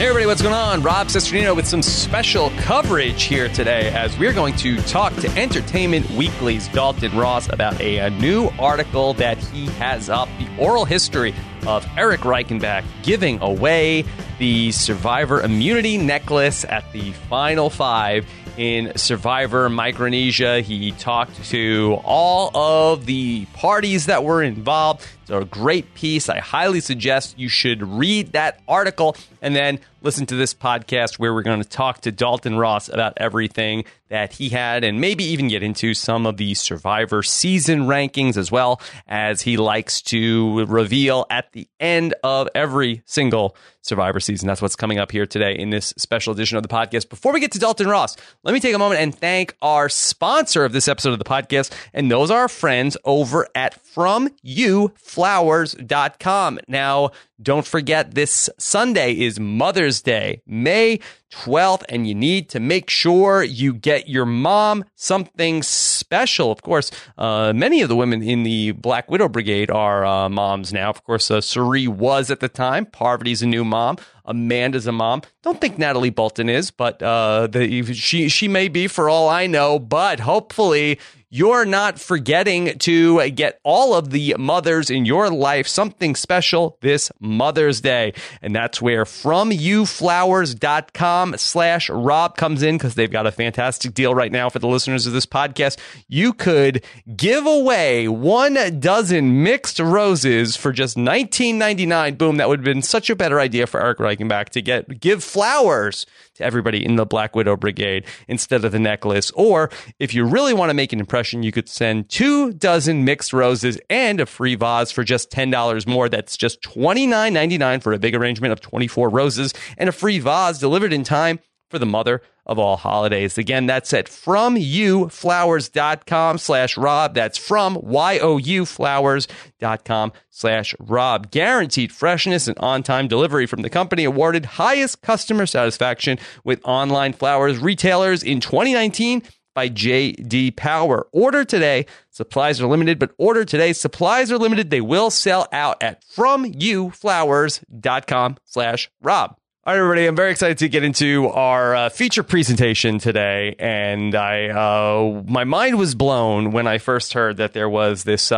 everybody, what's going on? Rob Cesternino with some special coverage here today as we're going to talk to Entertainment Weekly's Dalton Ross about a new article that he has up, the oral history of Eric Reichenbach giving away the Survivor immunity necklace at the Final Five in Survivor Micronesia. He talked to all of the parties that were involved. It's a great piece. I highly suggest you should read that article and then listen to this podcast where we're going to talk to Dalton Ross about everything that he had and maybe even get into some of the Survivor season rankings as well, as he likes to reveal at the end of every single Survivor season. That's what's coming up here today in this special edition of the podcast. Before we get to Dalton Ross, let me take a moment and thank our sponsor of this episode of the podcast, and those are our friends over at FromYouFlowers.com. Now, don't forget, this Sunday is Mother's Day, May 12th, and you need to make sure you get your mom something special. Of course, many of the women in the Black Widow Brigade are moms now. Of course, Suri was at the time. Parvati's a new mom. Amanda's a mom. Don't think Natalie Bolton is, but she may be for all I know. But hopefully you're not forgetting to get all of the mothers in your life something special this Mother's Day. And that's where FromYouFlowers.com/Rob comes in, because they've got a fantastic deal right now for the listeners of this podcast. You could give away 12 mixed roses for just $19.99. Boom, that would have been such a better idea for Eric Reichenbach to give flowers to everybody in the Black Widow Brigade instead of the necklace. Or if you really want to make an impression, you could send 24 mixed roses and a free vase for just $10 more. That's just $29.99 for a big arrangement of 24 roses and a free vase delivered in time for the mother of all holidays. Again, that's at FromYouFlowers.com/Rob. That's from YOUFlowers.com/Rob. Guaranteed freshness and on-time delivery from the company awarded highest customer satisfaction with online flowers retailers in 2019 by J.D. Power. Order today. Supplies are limited, but order today. Supplies are limited. They will sell out at FromYouFlowers.com/Rob. All right, everybody, I'm very excited to get into our feature presentation today, and my mind was blown when I first heard that there was this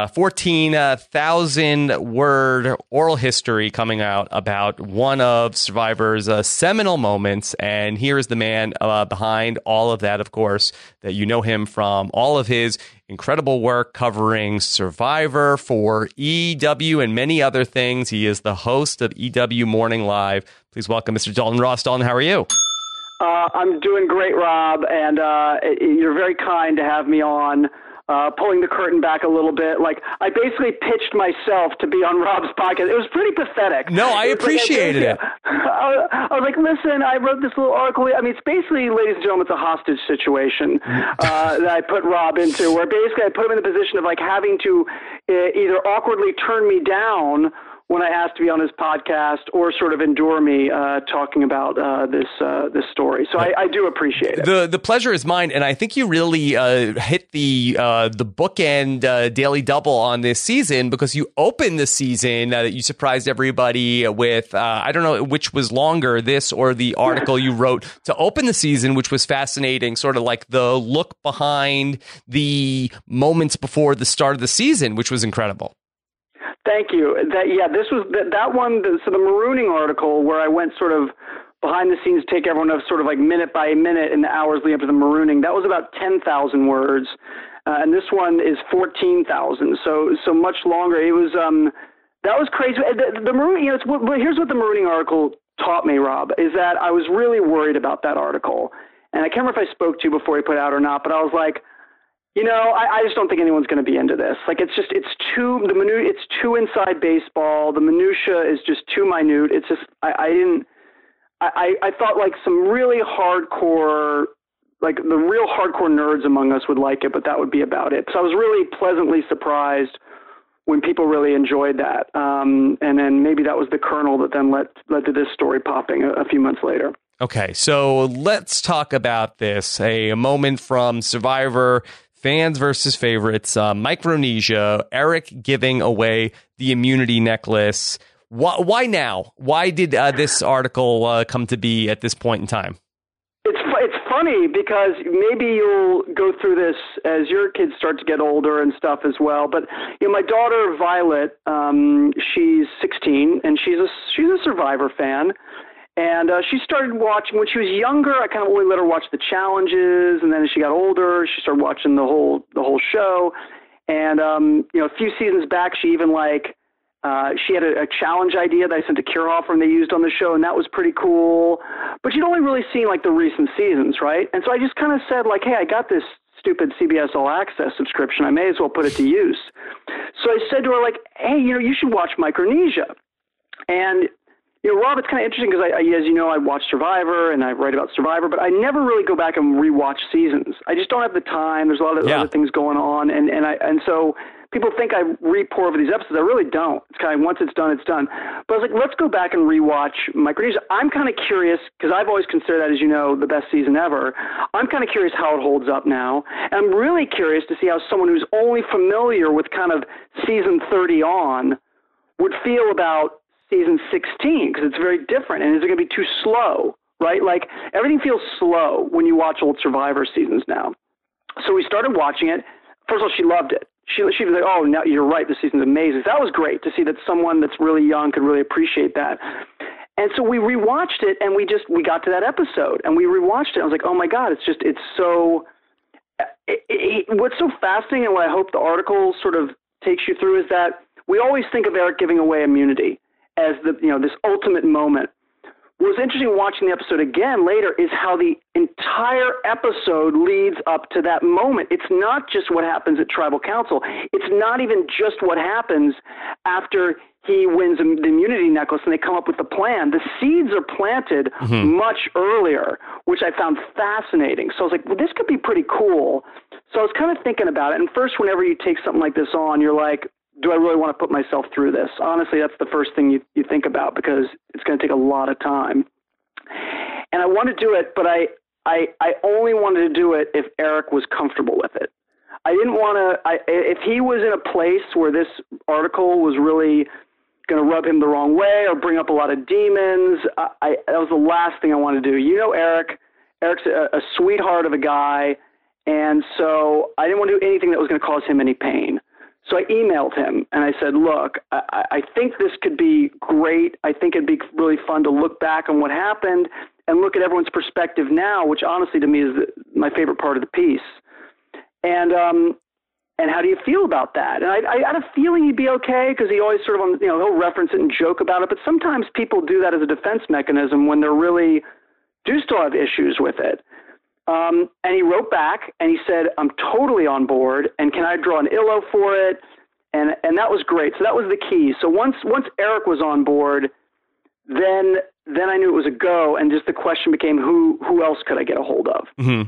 14,000-word oral history coming out about one of Survivor's seminal moments, and here is the man behind all of that, of course, that you know him from all of his incredible work covering Survivor for EW and many other things. He is the host of EW Morning Live. Please welcome Mr. Dalton Ross. Dalton, how are you? I'm doing great, Rob, and you're very kind to have me on. Pulling the curtain back a little bit. Like, I basically pitched myself to be on Rob's podcast. It was pretty pathetic. No, I appreciated it. I was like, listen, I wrote this little article. I mean, it's basically, ladies and gentlemen, it's a hostage situation that I put Rob into, where basically I put him in the position of like having to either awkwardly turn me down when I asked to be on his podcast, or sort of endure me talking about this story. So I do appreciate it. The pleasure is mine, and I think you really hit the bookend Daily Double on this season, because you opened the season that you surprised everybody with, I don't know which was longer, this or the article you wrote to open the season, which was fascinating, sort of like the look behind the moments before the start of the season, which was incredible. Thank you. This was that one. So the marooning article, where I went sort of behind the scenes, take everyone up sort of like minute by minute in the hours leading up to the marooning. That was about 10,000 words, and this one is 14,000. So much longer. It was that was crazy. The marooning. Here's what the marooning article taught me, Rob, is that I was really worried about that article, and I can't remember if I spoke to you before you put it out or not, but I was like, I just don't think anyone's going to be into this. Like, it's too inside baseball. The minutia is just too minute. It's just, I thought like some really hardcore, like the real hardcore nerds among us would like it, but that would be about it. So I was really pleasantly surprised when people really enjoyed that. And then maybe that was the kernel that then led to this story popping a few months later. Okay, so let's talk about this. A moment from Survivor, fans versus favorites, Micronesia, Eric giving away the immunity necklace. Why now? Why did this article come to be at this point in time? It's funny because maybe you'll go through this as your kids start to get older and stuff as well. But my daughter Violet, she's 16 and she's a Survivor fan, and she started watching when she was younger. I kind of only let her watch the challenges, and then as she got older, she started watching the whole show. And a few seasons back, she even she had a challenge idea that I sent to Kierhofer and they used on the show, and that was pretty cool. But you'd only really seen the recent seasons, right? And so I just kind of said hey, I got this stupid CBS All Access subscription. I may as well put it to use. So I said to her hey, you should watch Micronesia. And Rob, it's kind of interesting because as you know, I watch Survivor and I write about Survivor, but I never really go back and rewatch seasons. I just don't have the time. There's a lot of other things going on, and so people think I re-pour over these episodes. I really don't. It's kind of once it's done, it's done. But I was let's go back and rewatch Micronesia. I'm kind of curious because I've always considered that, as you know, the best season ever. I'm kind of curious how it holds up now. And I'm really curious to see how someone who's only familiar with kind of season 30 on would feel about season 16 because it's very different. And is it going to be too slow, right? Everything feels slow when you watch old Survivor seasons now. So we started watching it. First of all, she loved it. She was like, oh, no, you're right, this season's amazing. So that was great to see that someone that's really young could really appreciate that. And so we rewatched it, and we got to that episode, and we rewatched it. I was like, oh, my God, it's so what's so fascinating, and what I hope the article sort of takes you through is that we always think of Eric giving away immunity as this ultimate moment. What's interesting watching the episode again later is how the entire episode leads up to that moment. It's not just what happens at Tribal Council. It's not even just what happens after he wins the immunity necklace and they come up with the plan. The seeds are planted much earlier, which I found fascinating. So I was like, well, this could be pretty cool. So I was kind of thinking about it. And first, whenever you take something like this on, you're like, do I really want to put myself through this? Honestly, that's the first thing you think about because it's going to take a lot of time. And I want to do it, but I only wanted to do it if Eric was comfortable with it. I didn't want to, if he was in a place where this article was really going to rub him the wrong way or bring up a lot of demons, that was the last thing I wanted to do. Eric. Eric's a sweetheart of a guy, and so I didn't want to do anything that was going to cause him any pain. So I emailed him and I said, look, I think this could be great. I think it'd be really fun to look back on what happened and look at everyone's perspective now, which honestly to me is my favorite part of the piece. And how do you feel about that? And I had a feeling he'd be okay because he always sort of, he'll reference it and joke about it. But sometimes people do that as a defense mechanism when they really do still have issues with it. And he wrote back and he said, I'm totally on board. And can I draw an ILO for it? And that was great. So that was the key. So once Eric was on board, then I knew it was a go. And just the question became, who else could I get a hold of? Mm-hmm.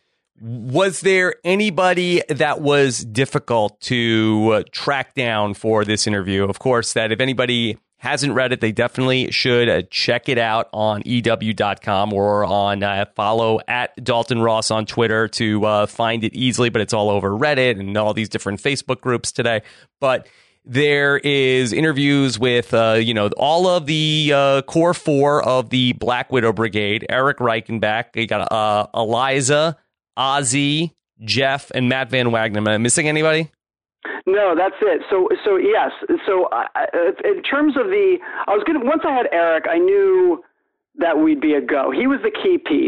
Was there anybody that was difficult to track down for this interview? Of course, that if anybody hasn't read it, they definitely should check it out on EW.com or on follow at Dalton Ross on Twitter to find it easily. But it's all over Reddit and all these different Facebook groups today. But there is interviews with, all of the core four of the Black Widow Brigade, Eric Reichenbach. You got Eliza, Ozzy, Jeff, and Matt Van Wagner. Am I missing anybody? No, that's it. So yes. So in terms of once I had Eric, I knew that we'd be a go. He was the key piece.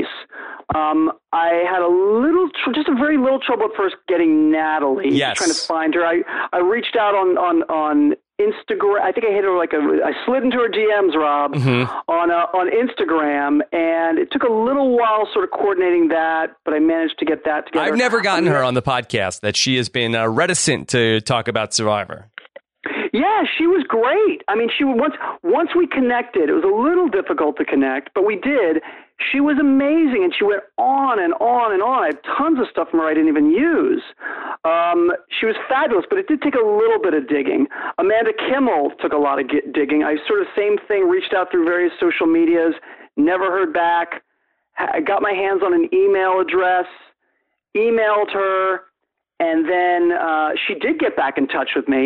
I had just a very little trouble at first getting Natalie. Yes. Trying to find her. I reached out on Instagram. I think I hit her I slid into her DMs, Rob, on Instagram, and it took a little while sort of coordinating that, but I managed to get that together. I've never gotten her on the podcast. That she has been reticent to talk about Survivor. Yeah, she was great. I mean, once we connected, it was a little difficult to connect, but we did. She was amazing, and she went on and on and on. I had tons of stuff from her I didn't even use. She was fabulous, but it did take a little bit of digging. Amanda Kimmel took a lot of digging. I sort of same thing, reached out through various social medias, never heard back. I got my hands on an email address, emailed her, and then she did get back in touch with me.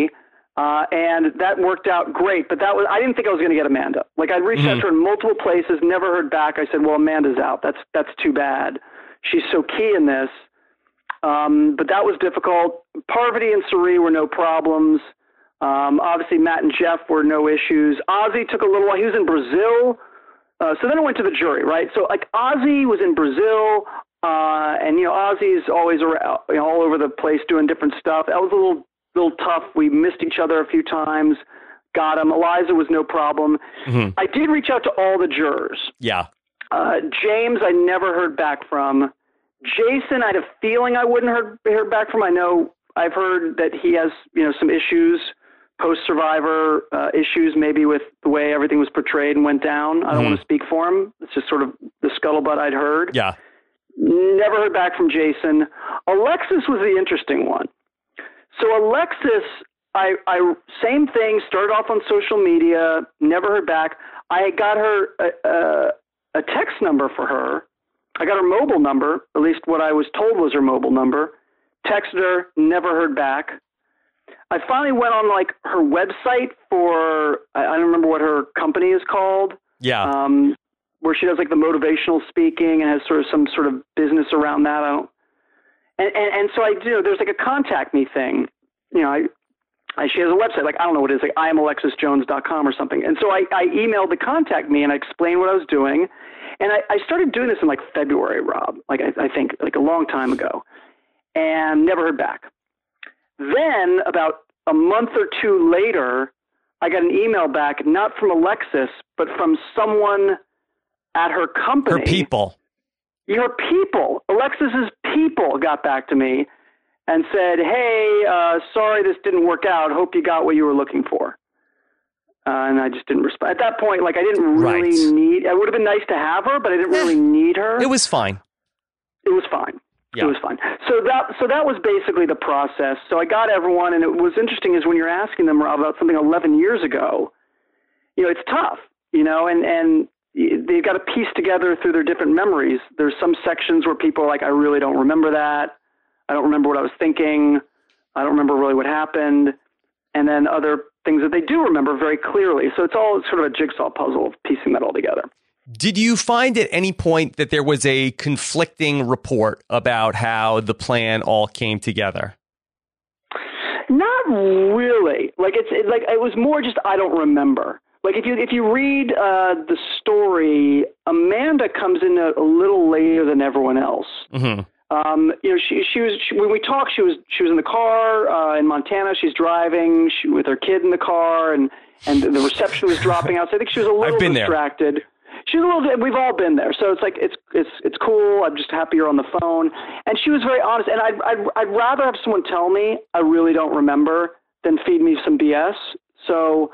And that worked out great. But I didn't think I was going to get Amanda. Like, I'd reached out to her in multiple places, never heard back. I said, well, Amanda's out. That's too bad. She's so key in this. But that was difficult. Parvati and Suri were no problems. Obviously, Matt and Jeff were no issues. Ozzy took a little while. He was in Brazil. So then it went to the jury, right? So, like, Ozzy was in Brazil, and, Ozzy's always around, all over the place doing different stuff. That was a little tough. We missed each other a few times. Got him. Eliza was no problem. Mm-hmm. I did reach out to all the jurors. Yeah. James, I never heard back from. Jason, I had a feeling I wouldn't hear back from. I know I've heard that he has, some issues, post-Survivor issues, maybe with the way everything was portrayed and went down. I don't want to speak for him. It's just sort of the scuttlebutt I'd heard. Yeah. Never heard back from Jason. Alexis was the interesting one. So Alexis, I same thing, started off on social media, never heard back. I got her a text number for her. I got her mobile number, at least what I was told was her mobile number. Texted her, never heard back. I finally went on like her website for, I don't remember what her company is called. Yeah. Where she does like the motivational speaking and has sort of some sort of business around that. And so I do, there's like a contact me thing. She has a website, like, I don't know what it is, like IamAlexisJones.com or something. And so I emailed the contact me and I explained what I was doing. And I started doing this in like February, Rob, like I think like a long time ago, and never heard back. Then about a month or two later, I got an email back, not from Alexis, but from someone at her company. Her people. Your people. Alexis's people got back to me and said, hey, sorry this didn't work out. Hope you got what you were looking for. And I just didn't respond. At that point, like, I didn't really need... It would have been nice to have her, but I didn't really need her. It was fine. It was fine. Yeah. It was fine. So that was basically the process. So I got everyone, and it was interesting is when you're asking them about something 11 years ago, it's tough, and they've got to piece together through their different memories. There's some sections where people are like, I really don't remember that. I don't remember what I was thinking. I don't remember really what happened. And then other things that they do remember very clearly. So it's all sort of a jigsaw puzzle of piecing that all together. Did you find at any point that there was a conflicting report about how the plan all came together? Not really. Like it was more just I don't remember. Like if you read the story, Amanda comes in a little later than everyone else. Mm-hmm. She was when we talked. She was in the car in Montana. She's driving with her kid in the car, and the reception was dropping out. So I think she was a little distracted. There. She's a little. We've all been there. So it's like it's cool. I'm just happy you're on the phone. And she was very honest. And I'd rather have someone tell me I really don't remember than feed me some BS. So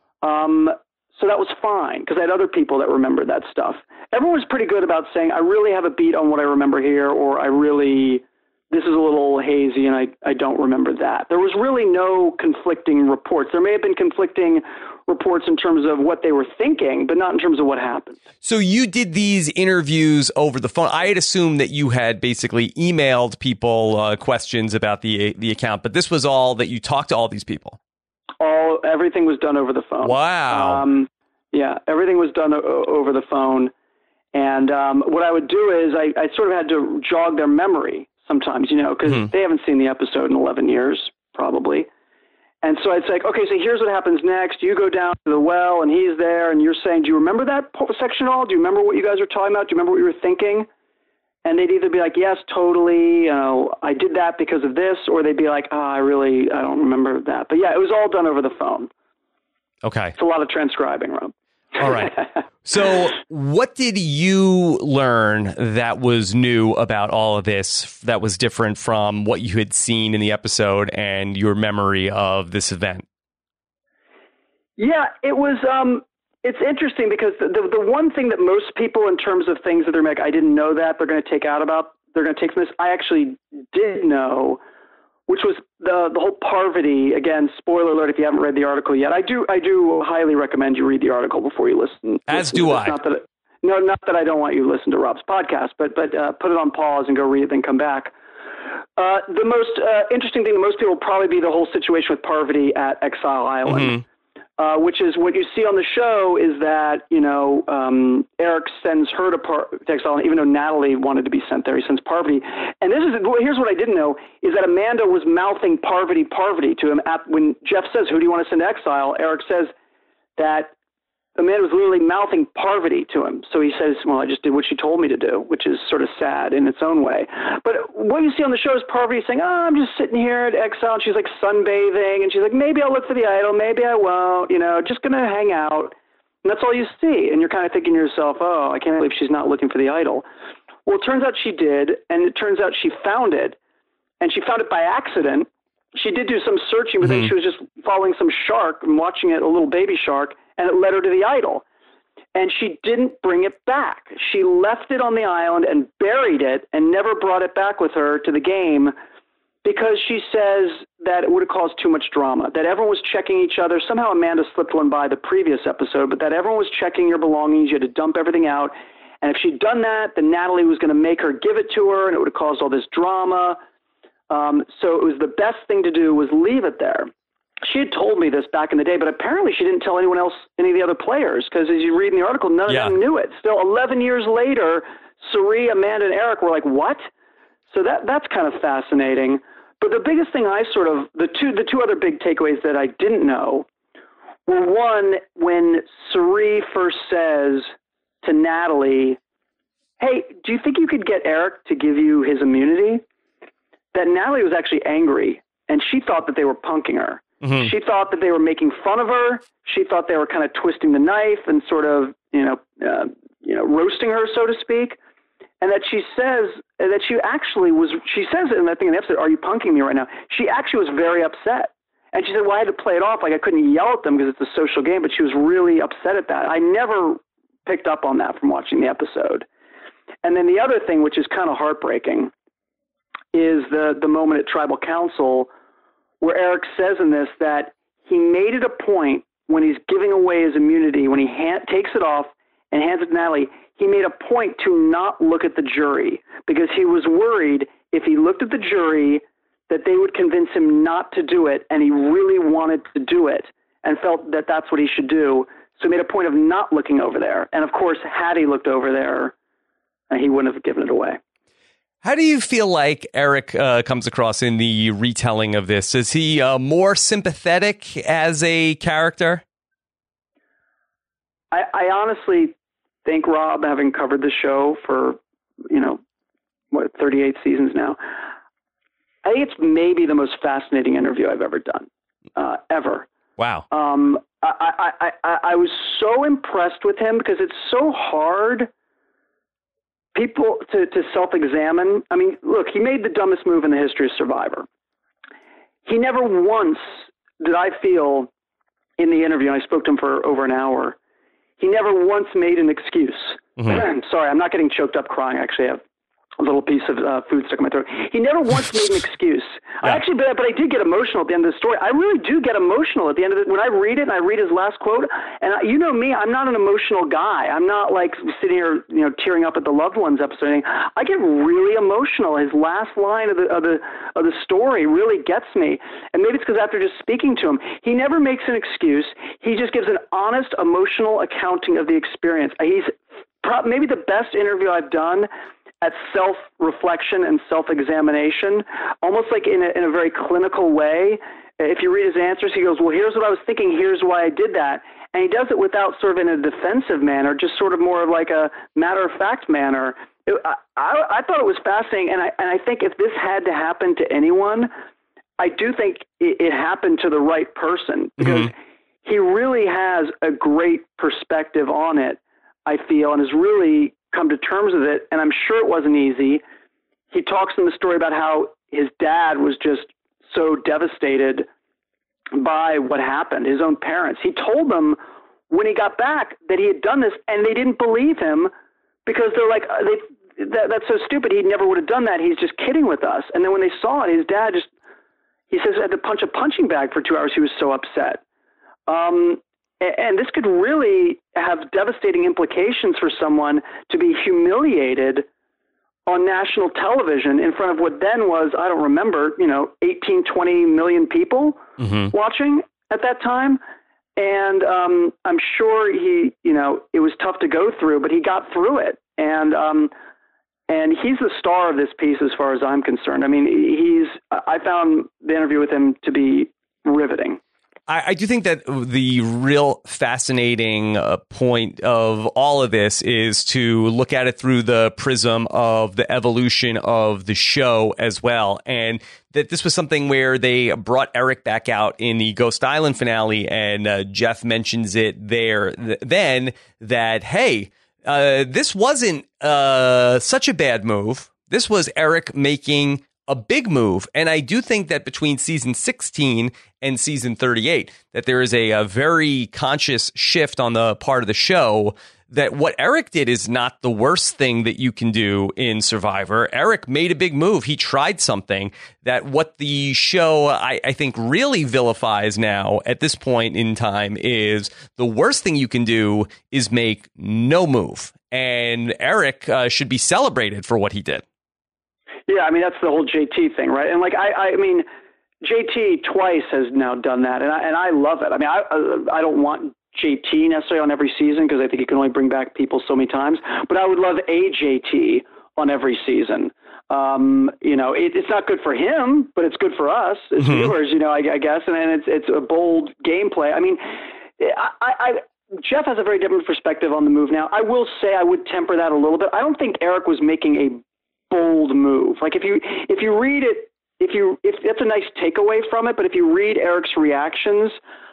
that was fine because I had other people that remembered that stuff. Everyone was pretty good about saying, I really have a beat on what I remember here, or this is a little hazy and I don't remember that. There was really no conflicting reports. There may have been conflicting reports in terms of what they were thinking, but not in terms of what happened. So you did these interviews over the phone. I had assumed that you had basically emailed people questions about the account, but this was all that you talked to all these people. Everything was done over the phone. Wow. Yeah, everything was done over the phone. And what I would do is I sort of had to jog their memory sometimes, because they haven't seen the episode in 11 years, probably. And so I'd say, okay, so here's what happens next. You go down to the well, and he's there, and you're saying, do you remember that section at all? Do you remember what you guys were talking about? Do you remember what you were thinking? And they'd either be like, yes, totally, I did that because of this, or they'd be like, I don't remember that. But yeah, it was all done over the phone. Okay. It's a lot of transcribing, Rob. All right. So what did you learn that was new about all of this that was different from what you had seen in the episode and your memory of this event? Yeah, it was, it's interesting because the one thing that most people in terms of things that they're like, I didn't know that they're going to take from this, I actually did know, which was the whole Parvati. Again, spoiler alert if you haven't read the article yet. I do highly recommend you read the article before you listen. As do I. Not that I don't want you to listen to Rob's podcast, but put it on pause and go read it, then come back. The most interesting thing to most people will probably be the whole situation with Parvati at Exile Island, which is what you see on the show is that, Eric sends her to Exile Island, even though Natalie wanted to be sent there. He sends Parvati. And here's what I didn't know, is that Amanda was mouthing Parvati to him. When Jeff says, who do you want to send to exile? Eric says that Amanda was literally mouthing Parvati to him. So he says, well, I just did what she told me to do, which is sort of sad in its own way. But what you see on the show is Parvati saying, I'm just sitting here at Exile, and she's like sunbathing, and she's like, maybe I'll look for the idol, maybe I won't, just going to hang out. And that's all you see. And you're kind of thinking to yourself, oh, I can't believe she's not looking for the idol. Well, it turns out she did, and it turns out she found it, and she found it by accident. She did do some searching, but then she was just following some shark and watching it, a little baby shark, and it led her to the idol. And she didn't bring it back. She left it on the island and buried it and never brought it back with her to the game because she says that it would have caused too much drama, that everyone was checking each other. Somehow Amanda slipped one by the previous episode, but that everyone was checking your belongings. You had to dump everything out. And if she'd done that, then Natalie was going to make her give it to her, and it would have caused all this drama. So it was the best thing to do was leave it there. She had told me this back in the day, but apparently she didn't tell anyone else, any of the other players, because as you read in the article, none of them knew it. Still, 11 years later, Cirie, Amanda, and Eric were like, what? So that's kind of fascinating. But the biggest thing the two other big takeaways that I didn't know were, one, when Cirie first says to Natalie, hey, do you think you could get Eric to give you his immunity? That Natalie was actually angry, and she thought that they were punking her. She thought that they were making fun of her. She thought they were kind of twisting the knife and sort of, roasting her, so to speak. And that she says that she says it in that thing in the episode, are you punking me right now? She actually was very upset. And she said, well, I had to play it off. Like I couldn't yell at them because it's a social game, but she was really upset at that. I never picked up on that from watching the episode. And then the other thing, which is kind of heartbreaking, is the moment at Tribal Council where Eric says in this that he made it a point when he's giving away his immunity, when he takes it off and hands it to Natalie, he made a point to not look at the jury because he was worried if he looked at the jury that they would convince him not to do it, and he really wanted to do it and felt that that's what he should do. So he made a point of not looking over there. And, of course, had he looked over there, he wouldn't have given it away. How do you feel like Eric comes across in the retelling of this? Is he more sympathetic as a character? I honestly think, Rob, having covered the show for, 38 seasons now, I think it's maybe the most fascinating interview I've ever done, ever. Wow. I was so impressed with him because it's so hard people to self-examine. I mean, look, he made the dumbest move in the history of Survivor. He never once did I feel in the interview, and I spoke to him for over an hour, he never once made an excuse. Sorry, I'm not getting choked up crying. Actually, I have a little piece of food stuck in my throat. He never once made an excuse. Yeah. But I did get emotional at the end of the story. I really do get emotional at the end of it. When I read it and I read his last quote, and you know me, I'm not an emotional guy. I'm not like sitting here, tearing up at the loved ones episode. I get really emotional. His last line of the story really gets me. And maybe it's because after just speaking to him, he never makes an excuse. He just gives an honest, emotional accounting of the experience. He's maybe the best interview I've done at self-reflection and self-examination, almost like in a very clinical way. If you read his answers, he goes, well, here's what I was thinking, here's why I did that. And he does it without sort of in a defensive manner, just sort of more like a matter-of-fact manner. I thought it was fascinating, and I think if this had to happen to anyone, I do think it happened to the right person, because he really has a great perspective on it, I feel, and has really come to terms with it, and I'm sure it wasn't easy. He talks in the story about how his dad was just so devastated by what happened, his own parents. He told them when he got back that he had done this, and they didn't believe him because they're like, that's so stupid. He never would have done that. He's just kidding with us. And then when they saw it, his dad he says, had to punch a punching bag for 2 hours. He was so upset. And this could really have devastating implications for someone to be humiliated on national television in front of what then was, I don't remember, 18, 20 million people watching at that time. And I'm sure it was tough to go through, but he got through it. And he's the star of this piece as far as I'm concerned. I mean, I found the interview with him to be riveting. I do think that the real fascinating point of all of this is to look at it through the prism of the evolution of the show as well. And that this was something where they brought Eric back out in the Ghost Island finale. And Jeff mentions it there then that, hey, this wasn't such a bad move. This was Eric making a big move. And I do think that between season 16 and season 38, that there is a very conscious shift on the part of the show that what Eric did is not the worst thing that you can do in Survivor. Eric made a big move. He tried something that what the show, I think, really vilifies now at this point in time is the worst thing you can do is make no move. And Eric should be celebrated for what he did. Yeah, I mean, that's the whole JT thing, right? And like, I mean, JT twice has now done that, and I love it. I mean, I don't want JT necessarily on every season because I think he can only bring back people so many times, but I would love a JT on every season. It's not good for him, but it's good for us as viewers, I guess, and it's a bold gameplay. I mean, Jeff has a very different perspective on the move now. I will say I would temper that a little bit. I don't think Eric was making a bold move. Like if you read it, if that's a nice takeaway from it, but if you read Eric's reactions,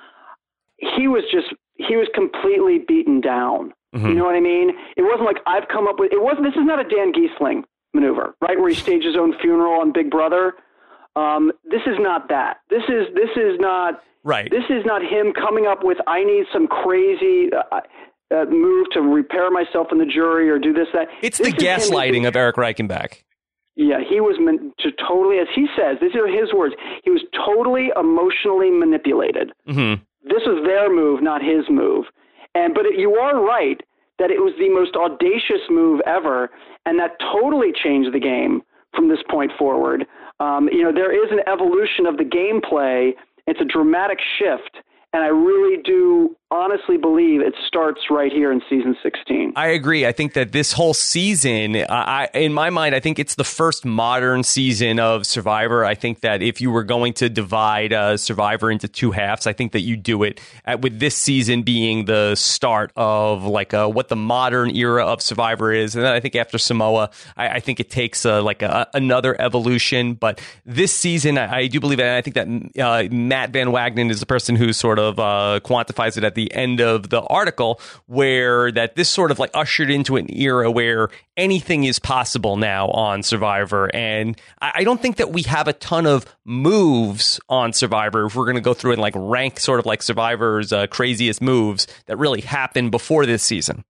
he was completely beaten down. You know what I mean? It wasn't like this is not a Dan Giesling maneuver, right? Where he staged his own funeral on Big Brother. This is not that. This is not right. This is not him coming up with, I need some crazy move to repair myself in the jury or do this, that. It's the gaslighting of Eric Reichenbach. Yeah, he was meant to totally, as he says, these are his words, he was totally emotionally manipulated. This was their move, not his move. But you are right that it was the most audacious move ever, and that totally changed the game from this point forward. There is an evolution of the gameplay. It's a dramatic shift. And I really do honestly believe it starts right here in season 16. I agree. I think that this whole season, in my mind, I think it's the first modern season of Survivor. I think that if you were going to divide Survivor into two halves, I think that you do it with this season being the start of like what the modern era of Survivor is. And then I think after Samoa, I think it takes another evolution. But this season, I do believe, and I think that Matt Van Wagenen is the person who sort of quantifies it at the end of the article, where that this sort of like ushered into an era where anything is possible now on Survivor. And I don't think that we have a ton of moves on Survivor if we're going to go through and like rank sort of like Survivor's craziest moves that really happened before this season.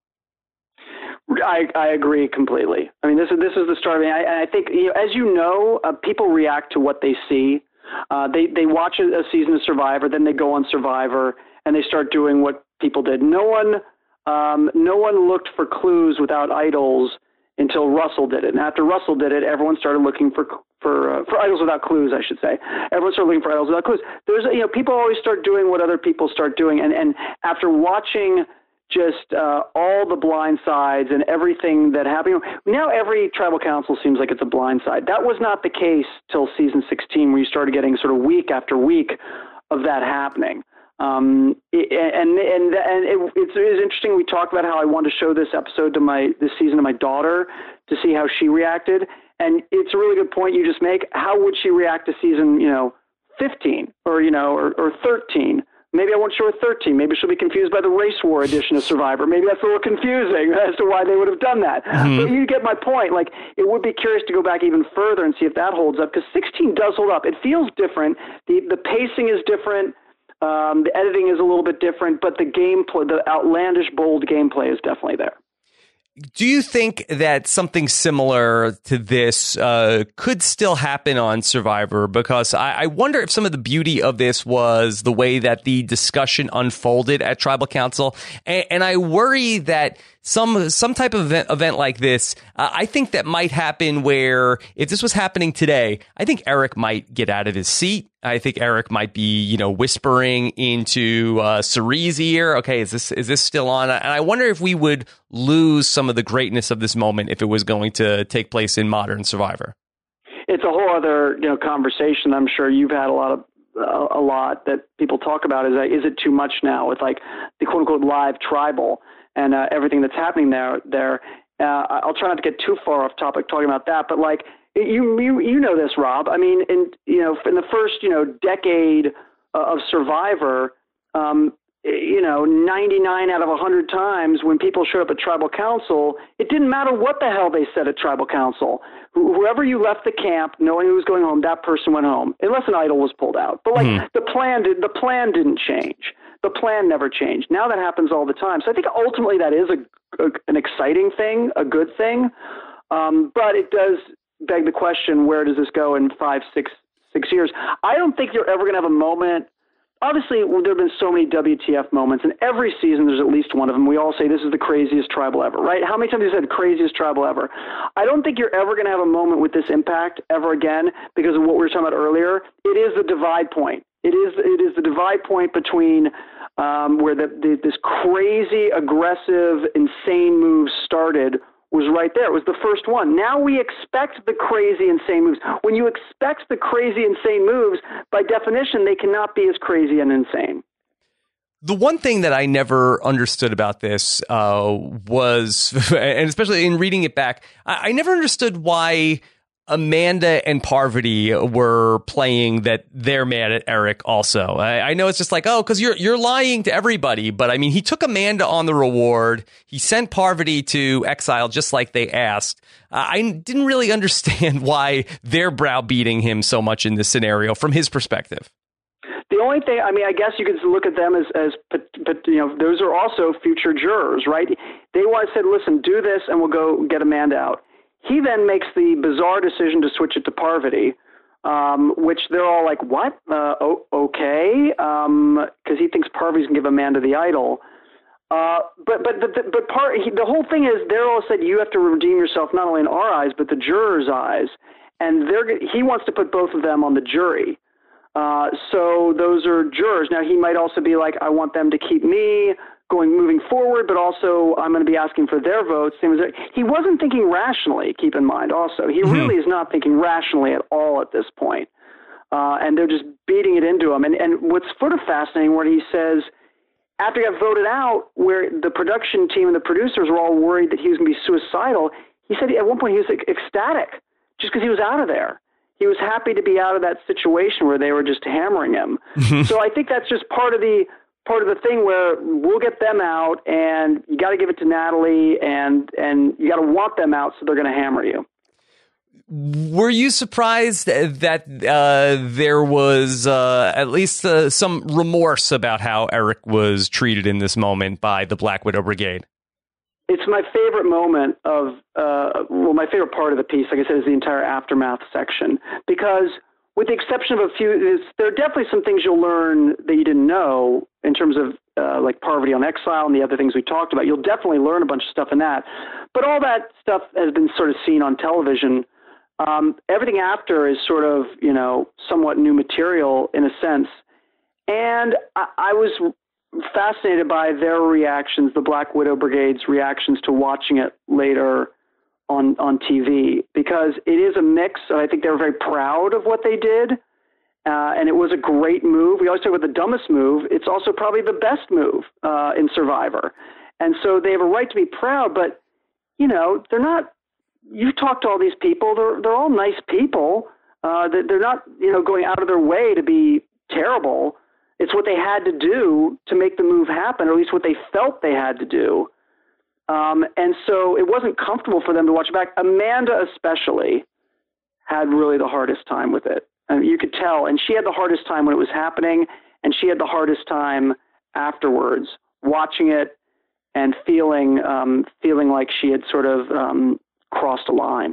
I agree completely. I mean, this is the start. I think, as people react to what they see. They watch a season of Survivor, then they go on Survivor, and they start doing what people did. No one looked for clues without idols until Russell did it. And after Russell did it, everyone started looking for idols without clues, I should say. Everyone started looking for idols without clues. People always start doing what other people start doing. And after watching just all the blind sides and everything that happened. Now every tribal council seems like it's a blind side. That was not the case till season 16, where you started getting sort of week after week of that happening. It's interesting. We talked about how I wanted to show this season to my daughter to see how she reacted. And it's a really good point you just make. How would she react to season, 15 or 13? Maybe I won't show her 13. Maybe she'll be confused by the race war edition of Survivor. Maybe that's a little confusing as to why they would have done that. But you get my point. Like, it would be curious to go back even further and see if that holds up, because 16 does hold up. It feels different. The pacing is different. The editing is a little bit different, but the gameplay, the outlandish, bold gameplay is definitely there. Do you think that something similar to this could still happen on Survivor? Because I wonder if some of the beauty of this was the way that the discussion unfolded at Tribal Council. And I worry that some type of event like this, I think that might happen where if this was happening today, I think Eric might get out of his seat. I think Eric might be, whispering into Cirie's ear. Okay, is this still on? And I wonder if we would lose some of the greatness of this moment if it was going to take place in modern Survivor. It's a whole other conversation. I'm sure you've had a lot that people talk about. Is it too much now with like the quote unquote live tribal and everything that's happening there? I'll try not to get too far off topic talking about that, but like. You know this, Rob. I mean, in the first decade of Survivor, 99 out of 100 times when people showed up at Tribal Council, it didn't matter what the hell they said at Tribal Council. Whoever you left the camp, knowing who was going home, that person went home, unless an idol was pulled out. But the plan didn't change. The plan never changed. Now that happens all the time. So I think ultimately that is an exciting thing, a good thing. But it does beg the question, where does this go in 5, 6 years? I don't think you're ever going to have a moment. Obviously, there have been so many WTF moments, and every season there's at least one of them. We all say this is the craziest tribal ever, right? How many times have you said craziest tribal ever? I don't think you're ever going to have a moment with this impact ever again because of what we were talking about earlier. It is the divide point. It is the divide point between where this crazy, aggressive, insane move started was right there. It was the first one. Now we expect the crazy, insane moves. When you expect the crazy, insane moves, by definition, they cannot be as crazy and insane. The one thing that I never understood about this was, and especially in reading it back, I never understood why Amanda and Parvati were playing that they're mad at Eric also. I know it's just like, oh, because you're lying to everybody. But I mean, he took Amanda on the reward. He sent Parvati to exile just like they asked. I didn't really understand why they're browbeating him so much in this scenario from his perspective. The only thing, I mean, I guess you could look at them as those are also future jurors, right? They said, listen, do this and we'll go get Amanda out. He then makes the bizarre decision to switch it to Parvati, which they're all like, what? Okay. Because he thinks Parvati's going to give Amanda the idol. But the whole thing is they're all said, you have to redeem yourself not only in our eyes, but the jurors' eyes. And he wants to put both of them on the jury. So those are jurors. Now, he might also be like, I want them to keep me moving forward, but also I'm going to be asking for their votes. He wasn't thinking rationally, keep in mind also. He really is not thinking rationally at all at this point. And they're just beating it into him. And what's sort of fascinating, where he says, after he got voted out, where the production team and the producers were all worried that he was going to be suicidal, he said at one point he was ecstatic just because he was out of there. He was happy to be out of that situation where they were just hammering him. So I think that's just part of the thing where we'll get them out, and you got to give it to Natalie, and you got to want them out, so they're going to hammer you. Were you surprised that there was at least some remorse about how Eric was treated in this moment by the Black Widow Brigade? It's my favorite moment of, my favorite part of the piece, like I said, is the entire aftermath section, because with the exception of a few, there are definitely some things you'll learn that you didn't know in terms of like Parvati on exile and the other things we talked about. You'll definitely learn a bunch of stuff in that. But all that stuff has been sort of seen on television. Everything after is sort of, somewhat new material in a sense. And I was fascinated by their reactions, the Black Widow Brigade's reactions to watching it later on TV, because it is a mix. I think they were very proud of what they did, and it was a great move. We always talk about the dumbest move. It's also probably the best move in Survivor. And so they have a right to be proud, but, they're not – you talk to all these people. They're all nice people. They're not, going out of their way to be terrible. It's what they had to do to make the move happen, or at least what they felt they had to do. And so it wasn't comfortable for them to watch it back. Amanda especially had really the hardest time with it. I mean, you could tell. And she had the hardest time when it was happening, and she had the hardest time afterwards watching it and feeling like she had sort of crossed a line.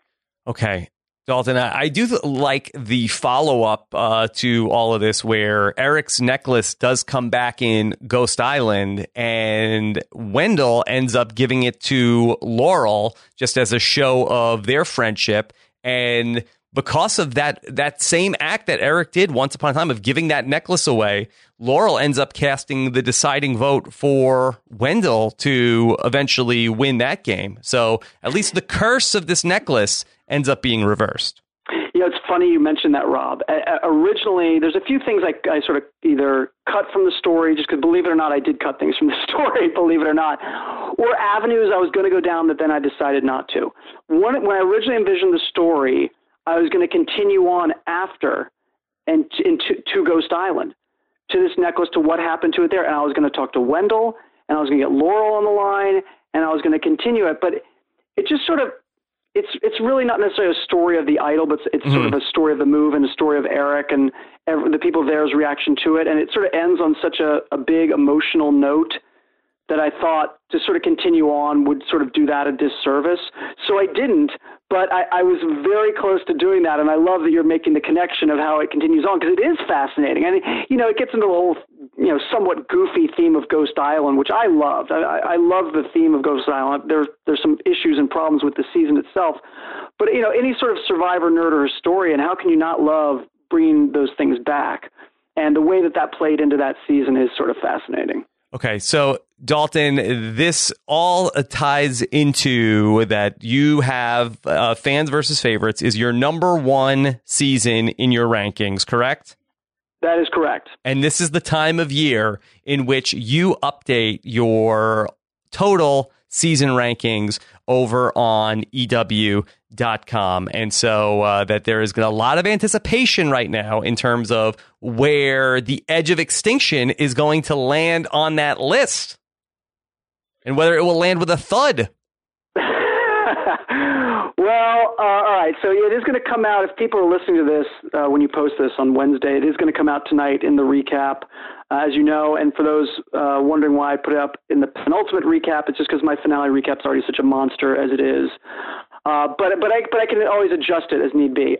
Okay. Dalton, I do like the follow-up to all of this where Eric's necklace does come back in Ghost Island and Wendell ends up giving it to Laurel just as a show of their friendship. And because of that same act that Eric did once upon a time of giving that necklace away, Laurel ends up casting the deciding vote for Wendell to eventually win that game. So at least the curse of this necklace ends up being reversed. You know, it's funny you mentioned that, Rob. Originally, there's a few things I sort of either cut from the story, just because, believe it or not, I did cut things from the story, believe it or not, or avenues I was going to go down that then I decided not to. When I originally envisioned the story, I was going to continue on after and to Ghost Island, to this necklace, to what happened to it there, and I was going to talk to Wendell, and I was going to get Laurel on the line, and I was going to continue it, but it just sort of, it's really not necessarily a story of the idol, but it's sort of a story of the move and a story of Eric and the people there's reaction to it. And it sort of ends on such a big emotional note that I thought to sort of continue on would sort of do that a disservice. So I didn't, but I was very close to doing that. And I love that you're making the connection of how it continues on, because it is fascinating. And, you know, it gets into the whole, you know, somewhat goofy theme of Ghost Island, which I loved. I love the theme of Ghost Island. There's some issues and problems with the season itself. But, you know, any sort of survivor, nerd, or historian, how can you not love bringing those things back? And the way that played into that season is sort of fascinating. Okay, so Dalton, this all ties into that you have Fans versus Favorites is your number one season in your rankings, correct? That is correct. And this is the time of year in which you update your total season rankings over on EW.com. And so that there is a lot of anticipation right now in terms of where the Edge of Extinction is going to land on that list and whether it will land with a thud. Well, all right. So it is going to come out, if people are listening to this when you post this on Wednesday, it is going to come out tonight in the recap, as you know. And for those wondering why I put it up in the penultimate recap, it's just because my finale recap is already such a monster as it is. But I can always adjust it as need be.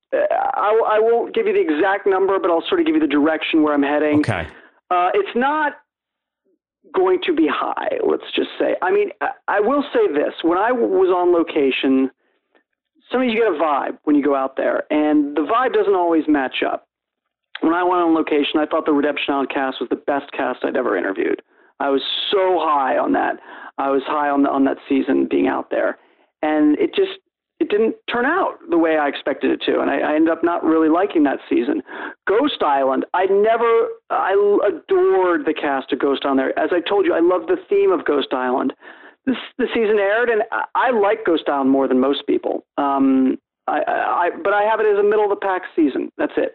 I won't give you the exact number, but I'll sort of give you the direction where I'm heading. Okay. It's not going to be high, let's just say. I mean, I will say this. When I was on location, sometimes you get a vibe when you go out there, and the vibe doesn't always match up. When I went on location, I thought the Redemption Island cast was the best cast I'd ever interviewed. I was so high on that. I was high on that season being out there. And it didn't turn out the way I expected it to, and I ended up not really liking that season. Ghost Island, I adored the cast of Ghost Island there. As I told you, I love the theme of Ghost Island. The season aired, and I like Ghost Island more than most people. But I have it as a middle of the pack season. That's it.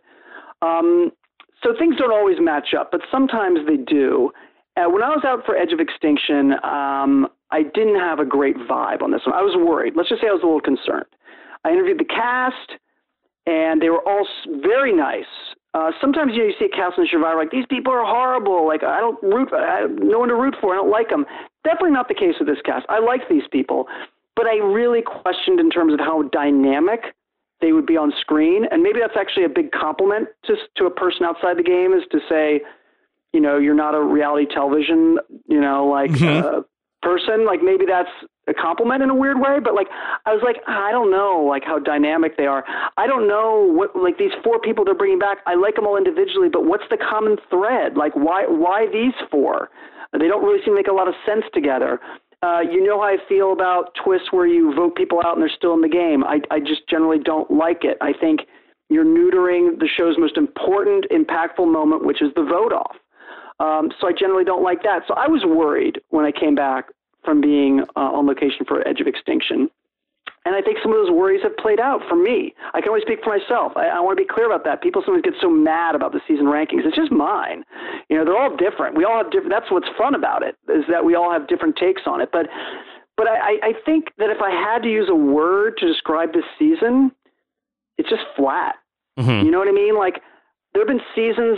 So things don't always match up, but sometimes they do. When I was out for Edge of Extinction, I didn't have a great vibe on this one. I was worried. Let's just say I was a little concerned. I interviewed the cast, and they were all very nice. Sometimes you see a cast on Survivor like, these people are horrible. Like, I have no one to root for. I don't like them. Definitely not the case with this cast. I like these people, but I really questioned in terms of how dynamic they would be on screen. And maybe that's actually a big compliment to a person outside the game, is to say, you know, you're not a reality television, you know, like person. Like, maybe that's a compliment in a weird way, but like, I was like, I don't know, like, how dynamic they are. I don't know what, like, these four people they're bringing back, I like them all individually, but what's the common thread? Like, why these four? They don't really seem to make a lot of sense together. You know how I feel about twists where you vote people out and they're still in the game. I just generally don't like it. I think you're neutering the show's most important, impactful moment, which is the vote off. So I generally don't like that. So I was worried when I came back from being on location for Edge of Extinction. And I think some of those worries have played out for me. I can only speak for myself. I want to be clear about that. People sometimes get so mad about the season rankings. It's just mine. You know, they're all different. We all have different. That's what's fun about it, is that we all have different takes on it. But I think that if I had to use a word to describe this season, it's just flat. Mm-hmm. You know what I mean? Like, there have been seasons, like,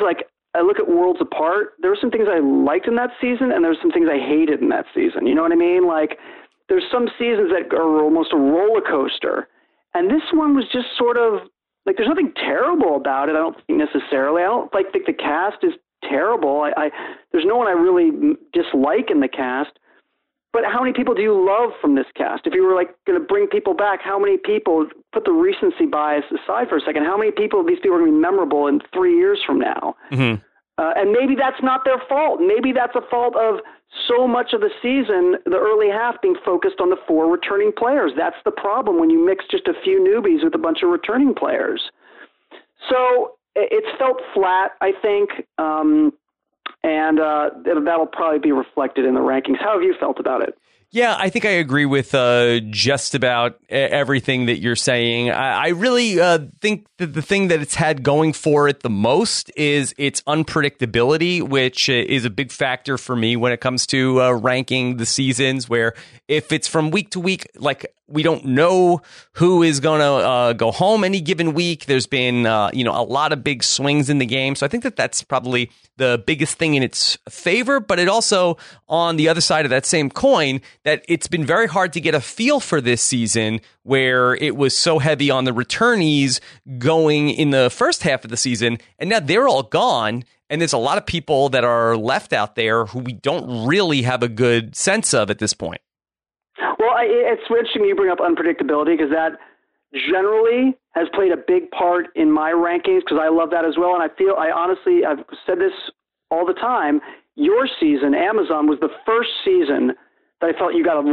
I look at Worlds Apart, there were some things I liked in that season, and there were some things I hated in that season. You know what I mean? Like, there's some seasons that are almost a roller coaster, and this one was just sort of, like, there's nothing terrible about it, I don't think necessarily. I don't think the cast is terrible. There's no one I really dislike in the cast. But how many people do you love from this cast? If you were like going to bring people back, how many people, put the recency bias aside for a second, how many people of these people are going to be memorable in 3 years from now? Mm-hmm. And maybe that's not their fault. Maybe that's a fault of so much of the season, the early half, being focused on the 4 returning players. That's the problem when you mix just a few newbies with a bunch of returning players. So it's felt flat, I think. And that'll probably be reflected in the rankings. How have you felt about it? Yeah, I think I agree with just about everything that you're saying. I really think that the thing that it's had going for it the most is its unpredictability, which is a big factor for me when it comes to ranking the seasons, where if it's from week to week, like, we don't know who is going to go home any given week. There's been, a lot of big swings in the game. So I think that that's probably the biggest thing in its favor. But it also, on the other side of that same coin, that it's been very hard to get a feel for this season, where it was so heavy on the returnees going in the first half of the season. And now they're all gone. And there's a lot of people that are left out there who we don't really have a good sense of at this point. Well, it's interesting you bring up unpredictability, because that generally has played a big part in my rankings, because I love that as well. And I've said this all the time, your season, Amazon, was the first season that I felt you got a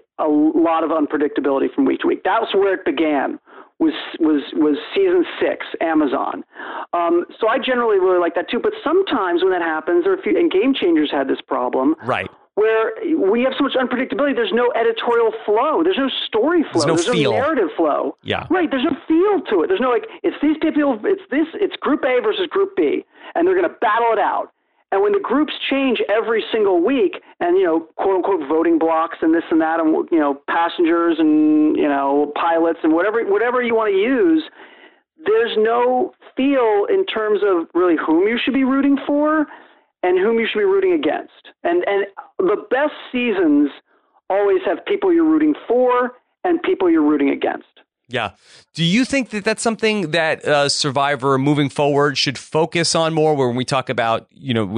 lot of unpredictability from week to week. That was where it began, was season 6, Amazon. So I generally really like that too. But sometimes when that happens, and Game Changers had this problem, right, where we have so much unpredictability, there's no editorial flow. There's no story flow. There's no narrative flow. Yeah. Right. There's no feel to it. There's no, it's these people, it's Group A versus Group B, and they're going to battle it out. And when the groups change every single week, and, quote unquote voting blocks and this and that, and, passengers and, pilots and whatever you want to use, there's no feel in terms of really whom you should be rooting for and whom you should be rooting against. And the best seasons always have people you're rooting for and people you're rooting against. Yeah. Do you think that that's something that Survivor moving forward should focus on more, where when we talk about,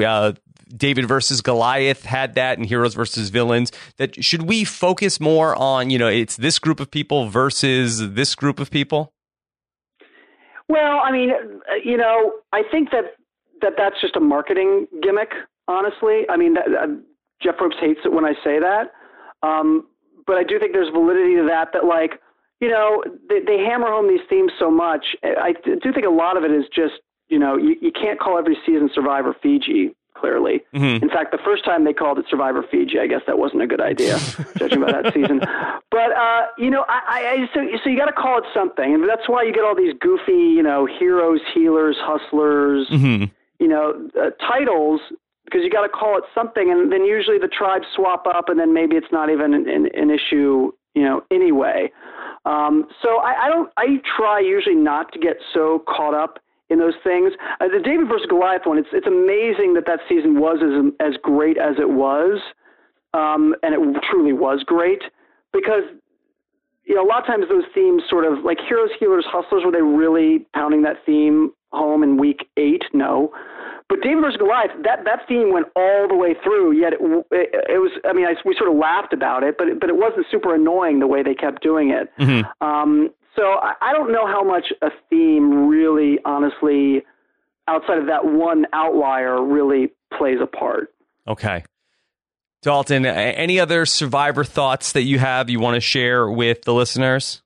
David versus Goliath had that, and Heroes versus Villains, that should we focus more on, it's this group of people versus this group of people? Well, I mean, I think that's just a marketing gimmick, honestly. I mean, Jeff Probst hates it when I say that. But I do think there's validity to that, like, they hammer home these themes so much. I do think a lot of it is just, you can't call every season Survivor Fiji, clearly. Mm-hmm. In fact, the first time they called it Survivor Fiji, I guess that wasn't a good idea, judging by that season. But, so you got to call it something. And that's why you get all these goofy, heroes, healers, hustlers, mm-hmm. Titles, because you got to call it something. And then usually the tribes swap up, and then maybe it's not even an issue, anyway. So I try usually not to get so caught up in those things. The David versus Goliath one, it's amazing that season was as great as it was. And it truly was great, because, a lot of times those themes sort of like heroes, healers, hustlers, were they really pounding that theme home in week 8? No. But David versus Goliath, that theme went all the way through, yet it was, I mean, we sort of laughed about it, but it wasn't super annoying the way they kept doing it. Mm-hmm. So I don't know how much a theme really, honestly, outside of that one outlier, really plays a part. Okay. Dalton, any other Survivor thoughts that you want to share with the listeners?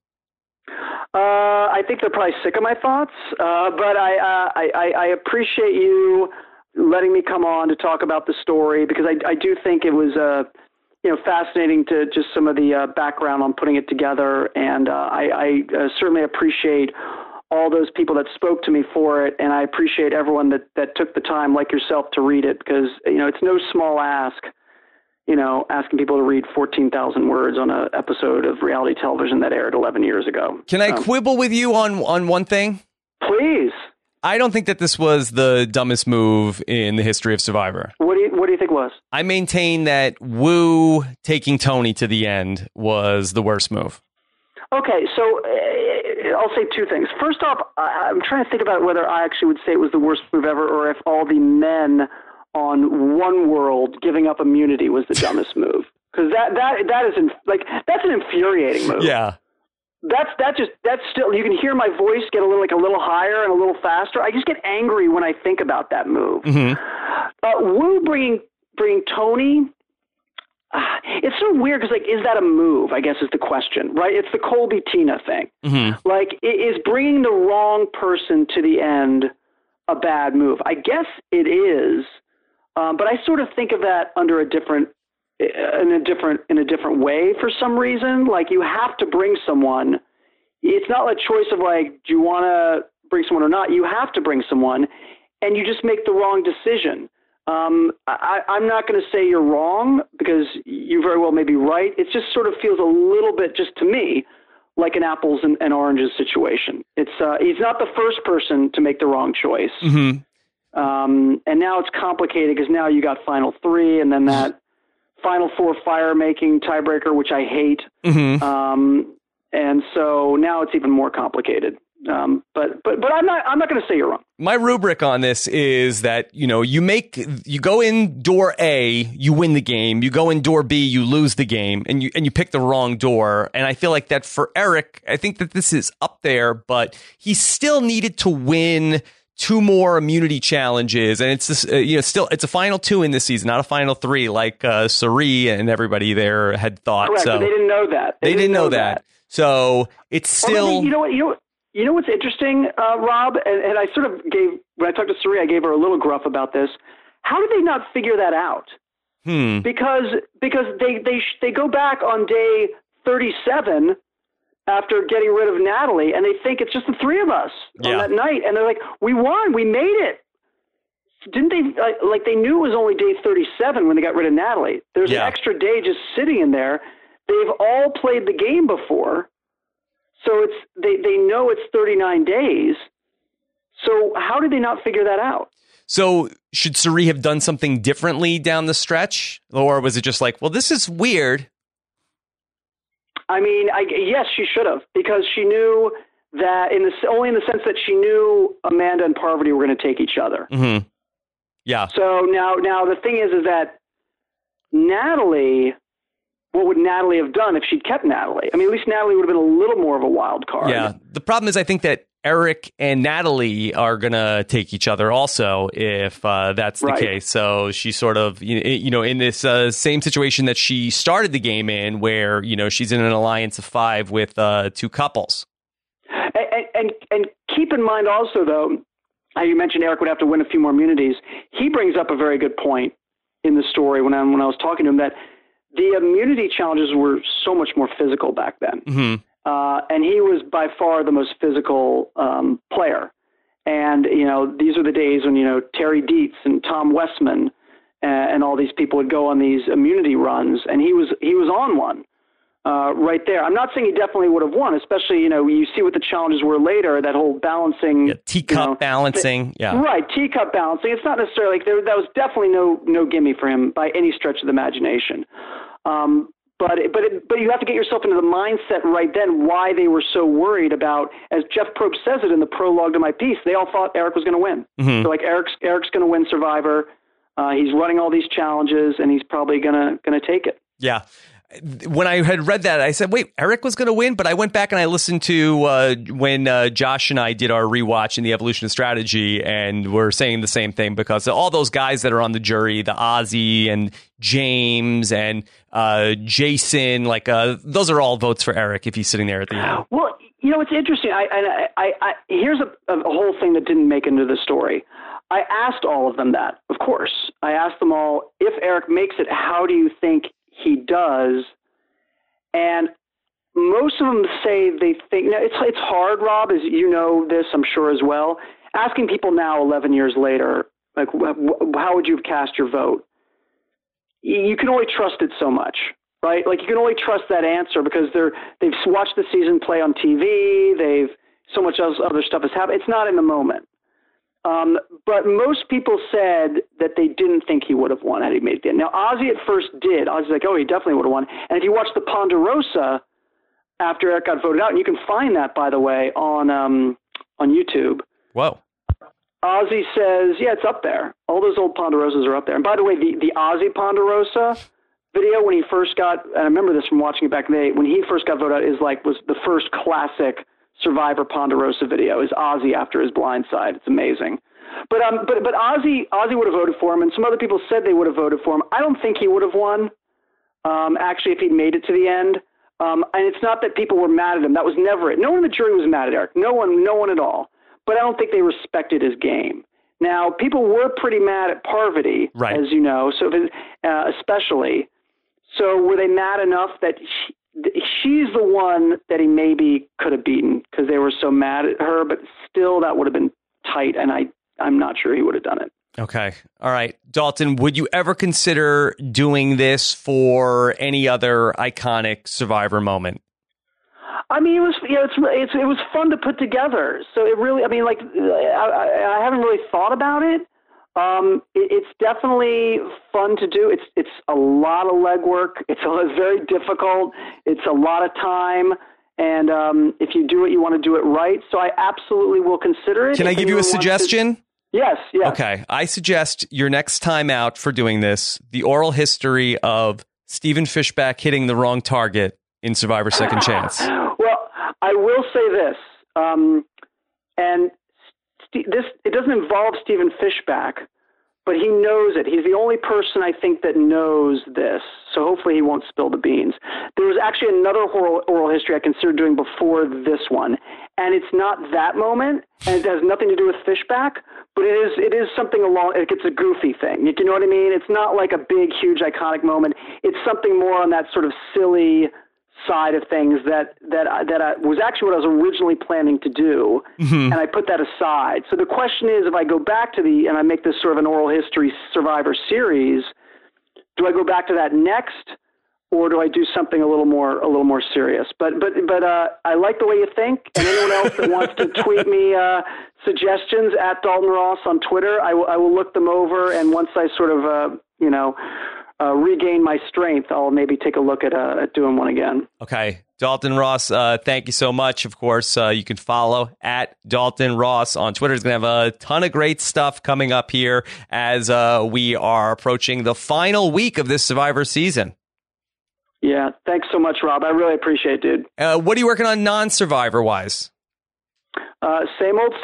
I think they're probably sick of my thoughts, but I appreciate you letting me come on to talk about the story, because I do think it was fascinating to just some of the background on putting it together, and I certainly appreciate all those people that spoke to me for it, and I appreciate everyone that took the time, like yourself, to read it, because it's no small ask. Asking people to read 14,000 words on an episode of reality television that aired 11 years ago. Can I quibble with you on one thing? Please. I don't think that this was the dumbest move in the history of Survivor. What do you think was? I maintain that Wu taking Tony to the end was the worst move. Okay, so I'll say two things. First off, I'm trying to think about whether I actually would say it was the worst move ever, or if all the men on One World giving up immunity was the dumbest move. Because that is that's an infuriating move. Yeah. That's still, you can hear my voice get a little higher and a little faster. I just get angry when I think about that move. Mm-hmm. Wu bringing Tony, it's so weird because is that a move? I guess is the question, right? It's the Colby Tina thing. Mm-hmm. Is bringing the wrong person to the end a bad move? I guess it is, but I sort of think of that under in a different way for some reason. Like, you have to bring someone. It's not a choice of do you want to bring someone or not. You have to bring someone, and you just make the wrong decision. I'm not going to say you're wrong, because you very well may be right. It just sort of feels a little bit, just to me, like an apples and oranges situation. It's he's not the first person to make the wrong choice. Mm-hmm. And now it's complicated because now you got Final Three, and then that Final Four fire-making tiebreaker, which I hate. Mm-hmm. And so now it's even more complicated. But I'm not going to say you're wrong. My rubric on this is that, you go in door A, you win the game. You go in door B, you lose the game, and you pick the wrong door. And I feel like that for Eric, I think that this is up there, but he still needed to win 2 more immunity challenges, and it's just, it's a final 2 in this season, not a final 3 like Cirie and everybody there had thought. Correct, so but they didn't know that. They didn't know that. So it's still. You know what's interesting, Rob, and I sort of when I talked to Cirie, I gave her a little gruff about this. How did they not figure that out? Because they go back on day 37. After getting rid of Natalie, and they think it's just the 3 of us on that night. And they're like, we won, we made it. Didn't they, they knew it was only day 37 when they got rid of Natalie. There's an extra day just sitting in there. They've all played the game before. So they know it's 39 days. So how did they not figure that out? So should Cirie have done something differently down the stretch? Or was it just this is weird? I mean, yes, she should have, because she knew that only in the sense that she knew Amanda and Parvati were going to take each other. Mm-hmm. Yeah. So now the thing is that Natalie, what would Natalie have done if she'd kept Natalie? I mean, at least Natalie would have been a little more of a wild card. Yeah. The problem is, I think that Eric and Natalie are going to take each other also, if that's the case. So she's sort of, in this same situation that she started the game in, where, she's in an alliance of 5 with 2 couples. And keep in mind also, though, you mentioned Eric would have to win a few more immunities. He brings up a very good point in the story when I was talking to him, that the immunity challenges were so much more physical back then. Mm-hmm. And he was by far the most physical player. And, these are the days when, Terry Dietz and Tom Westman and all these people would go on these immunity runs. And he was on one right there. I'm not saying he definitely would have won, especially, you see what the challenges were later, that whole balancing. Teacup balancing. Right, teacup balancing. It's not necessarily that was definitely no gimme for him by any stretch of the imagination. But you have to get yourself into the mindset right then why they were so worried about, as Jeff Probst says it in the prologue to my piece, they all thought Eric was going to win. Mm-hmm. So Eric's going to win Survivor. He's running all these challenges, and he's probably going to take it. Yeah. When I had read that, I said, wait, Eric was going to win? But I went back and I listened to when Josh and I did our rewatch in the Evolution of Strategy, and we're saying the same thing, because all those guys that are on the jury, the Ozzy and James and Jason, those are all votes for Eric if he's sitting there at the end. Well, it's interesting. Here's a whole thing that didn't make into the story. I asked all of them that, of course. I asked them all, if Eric makes it, how do you think he does? And most of them say they think, now it's hard, Rob, as you know this, I'm sure as well. Asking people now, 11 years later, how would you have cast your vote? You can only trust it so much, right? You can only trust that answer because they've watched the season play on TV. So much other stuff has happened. It's not in the moment. But most people said that they didn't think he would have won had he made it in. Now, Ozzy at first did. Ozzy's like, oh, he definitely would have won. And if you watch the Ponderosa after Eric got voted out, and you can find that, by the way, on YouTube. Whoa. Ozzy says, yeah, it's up there. All those old Ponderosas are up there. And by the way, the Ozzy Ponderosa video when he first got, and I remember this from watching it back in the day, when he first got voted out was the first classic Survivor Ponderosa video, is Ozzy after his blind side. It's amazing. But Ozzy would have voted for him, and some other people said they would have voted for him. I don't think he would have won, actually, if he'd made it to the end. And it's not that people were mad at him. That was never it. No one in the jury was mad at Eric. No one at all. But I don't think they respected his game. Now, people were pretty mad at Parvati, right, as you know, so especially. So were they mad enough that she's the one that he maybe could have beaten because they were so mad at her? But still, that would have been tight, and I'm not sure he would have done it. Okay. All right. Dalton, would you ever consider doing this for any other iconic Survivor moment? I mean, it was fun to put together. So it really, I mean, like, I haven't really thought about it. It's definitely fun to do. It's a lot of legwork. It's very difficult. It's a lot of time. And if you do it, you want to do it right. So I absolutely will consider it. Can I give you a suggestion? Yes. Okay. I suggest your next time out for doing this, the oral history of Stephen Fishbach hitting the wrong target in Survivor Second Chance. Well, I will say this, and it doesn't involve Stephen Fishbach, but he knows it. He's the only person I think that knows this, so hopefully he won't spill the beans. There was actually another oral history I considered doing before this one, and it's not that moment, and it has nothing to do with Fishbach, but it is something it's a goofy thing. You know what I mean? It's not like a big, huge, iconic moment. It's something more on that sort of silly side of things that was actually what I was originally planning to do, and I put that aside. So the question is, if I go back to and I make this sort of an oral history Survivor series, do I go back to that next, or do I do something a little more serious? But I like the way you think, and anyone else that wants to tweet me suggestions at Dalton Ross on Twitter, I will look them over, and once I sort of regain my strength, I'll maybe take a look at doing one again. Okay. Dalton Ross, thank you so much. Of course, you can follow at Dalton Ross on Twitter. He's going to have a ton of great stuff coming up here as we are approaching the final week of this Survivor season. Yeah. Thanks so much, Rob. I really appreciate it, dude. What are you working on non-Survivor wise? Same old,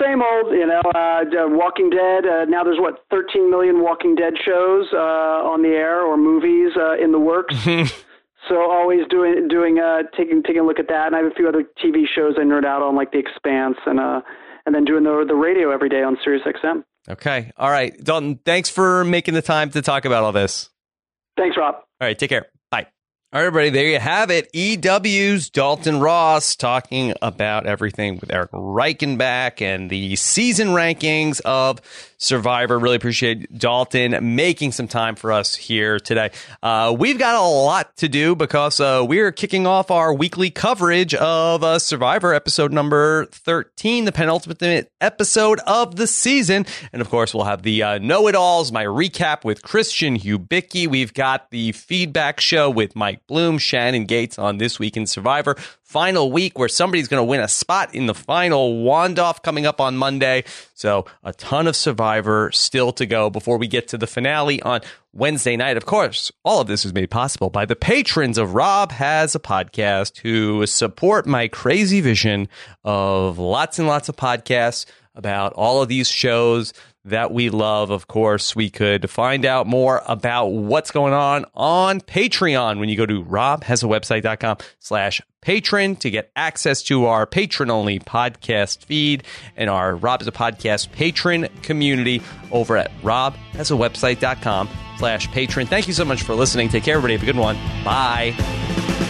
Walking Dead. Now there's 13 million Walking Dead shows on the air, or movies in the works. So always taking a look at that. And I have a few other TV shows I nerd out on, like The Expanse, and then doing the radio every day on SiriusXM. Okay. All right. Dalton, thanks for making the time to talk about all this. Thanks, Rob. All right. Take care. Bye. All right, everybody, there you have it. EW's Dalton Ross talking about everything with Eric Reichenbach and the season rankings of Survivor. Really appreciate Dalton making some time for us here today. We've got a lot to do because we're kicking off our weekly coverage of Survivor episode number 13, the penultimate episode of the season. And of course, we'll have the know-it-alls, my recap with Christian Hubicki. We've got the feedback show with Mike Bloom, Shannon Gates on This Week in Survivor. Final week where somebody's going to win a spot in the final Wandoff coming up on Monday. So a ton of Survivor still to go before we get to the finale on Wednesday night. Of course, all of this is made possible by the patrons of Rob Has a Podcast who support my crazy vision of lots and lots of podcasts about all of these shows that we love. Of course, we could find out more about what's going on Patreon when you go to robhasawebsite.com/patron to get access to our patron-only podcast feed and our Rob Has a Podcast patron community over at robhasawebsite.com/patron. Thank you so much for listening. Take care, everybody. Have a good one. Bye.